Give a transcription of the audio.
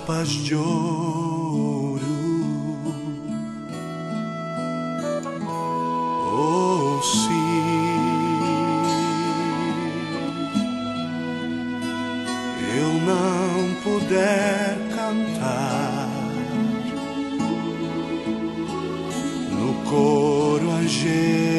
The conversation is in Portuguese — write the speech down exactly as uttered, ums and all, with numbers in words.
harpas de ouro. Oh, se eu não puder cantar no coro angélico,